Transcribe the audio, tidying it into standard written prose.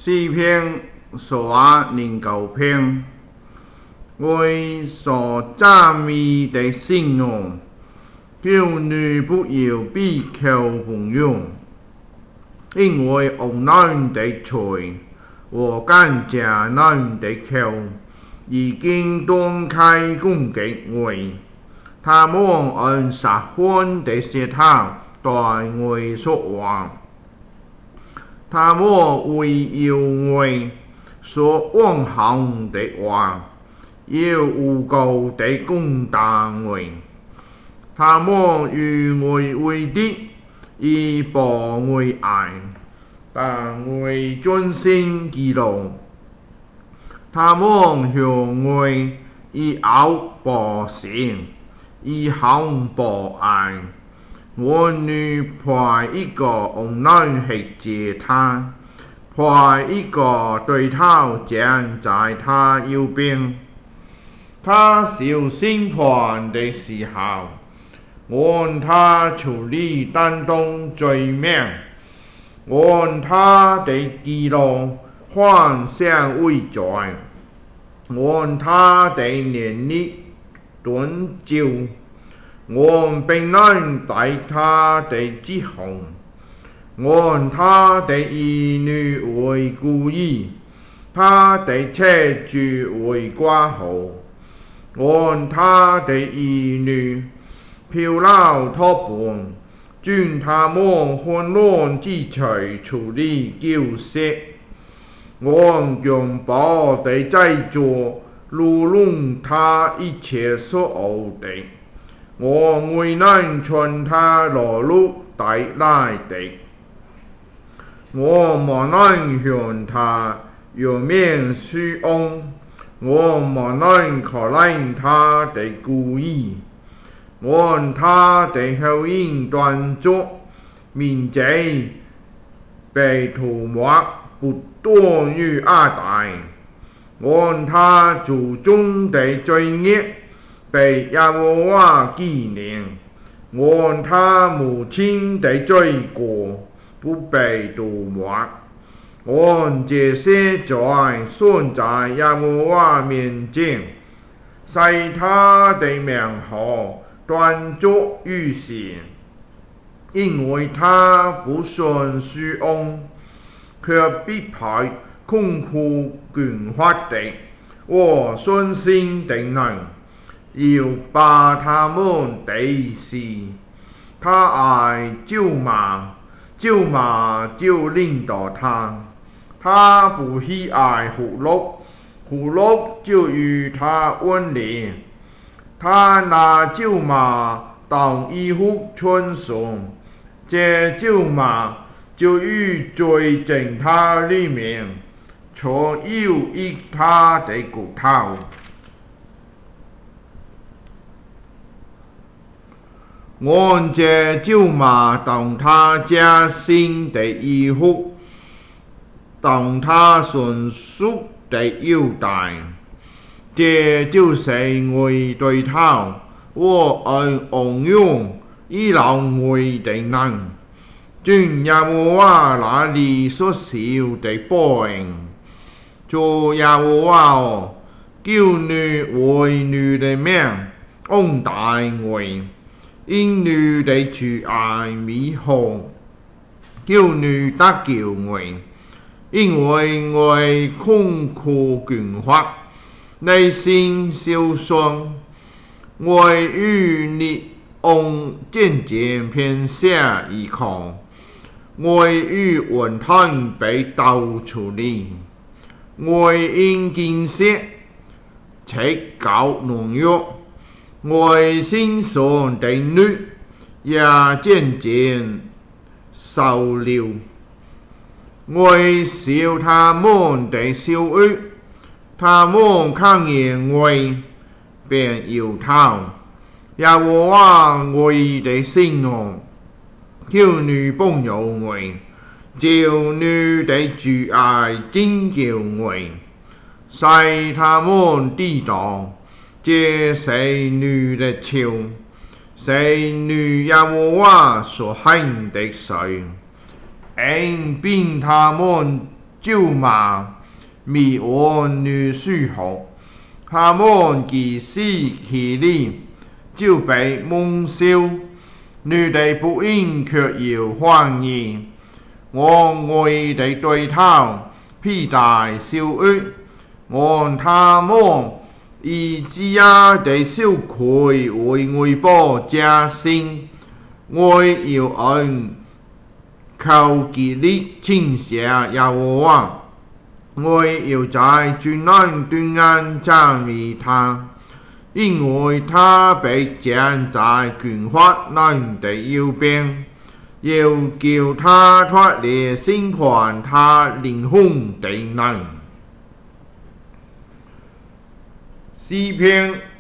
诗篇109篇，为所赞美的信用，叫你不要闭口不用，因为恶人的嘴和奸诈人的口已经断开攻击我，他们按撒谎的舌头对我说话。他们为要我说妄行的话，要诬告的攻打我。他们与我为敌，以报我爱，但我专心记录。他们向我以恶报善，以恨报爱。我女派一个恶人去接他，派一个对头站在他右边。他小心判的时候，按他处理担当罪名，按他的记录换上为罪，按他的年历趸就。按病人对他的指控，按他的儿女为故意，他的妻子为寡妇，按他的儿女漂流托盘，将他们混乱之处处理救赎，按用宝的制作录弄他一切所有的。我为能从他裸露带来的，我莫能向他有面施恩，我莫能可怜他的故意，按他的口音断作，民贼被涂抹不多于二代，按他祖宗的罪孽。被耶和华纪念，按他母亲的罪过不被涂抹，按这些罪算在耶和华面前，使他的名号断作于世，因为他不顺施恩，却必派困苦倦乏的和顺心的人。要把他们敌视，他爱咒骂，咒骂就领导他。他不喜爱福禄，福禄就与他温连。他拿咒骂当衣服穿上，这咒骂就与罪进他里面，却有益他的骨头。按这咒骂当他加新的衣服，当他纯属的腰带，这就是我对头，我按恩用以劳我的人，将耶和华那里所受的报应。做耶和华哦，叫你为你的命恩待我。因你的慈爱美好，叫你得救我，因为我困苦倦乏，内心受伤，我与你渐渐偏下依靠，我与问题被刀处理，我因见识切搞农药。我心上的女也渐渐受了，我笑他们的笑语，他们看见我便摇头。耶和华我的信哦，叫你帮助我，叫你的慈爱拯救我，使他们知道。这是你的笑，是你耶和华所行的事，因并他们咒罵迷我女婿後，他們既死其力，就被蒙羞。你哋不應卻要歡迎，我為地對他披戴羞辱，按他們以自家的羞愧為外保加薪，我要按靠己力傾下耶和華，我要在尊難對岸讚美他，因為他被站在軍法人的右邊，要叫他脫離審判他靈魂的人。詩篇